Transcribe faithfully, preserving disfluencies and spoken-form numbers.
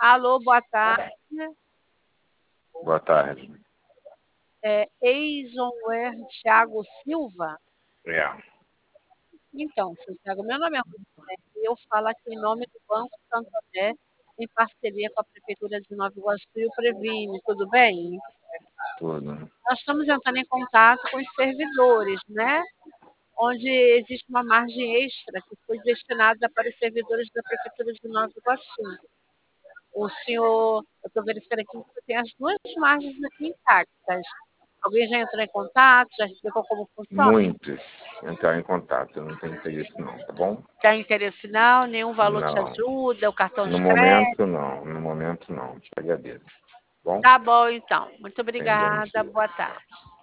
Alô, boa tarde. Boa tarde. É, ex-Onwer Thiago Silva? É. Então, seu Thiago, meu nome é Rosane, e eu falo aqui em nome do Banco Santander, em parceria com a Prefeitura de Nova Iguaçu e o Previne, tudo bem? Tudo. Nós estamos entrando em contato com os servidores, né? Onde existe uma margem extra que foi destinada para os servidores da Prefeitura de Nova Iguaçu. O senhor, eu estou verificando aqui que tem as duas margens aqui intactas. Alguém já entrou em contato, já explicou como funciona? Muitos entrar em contato. Eu não tenho interesse não, tá bom? Tem interesse não? Nenhum valor te Não. ajuda? O cartão No de crédito? momento, não. No momento, não. Te agradeço. Bom? Tá bom, então. Muito Tenha um bom obrigada. dia. Boa tarde.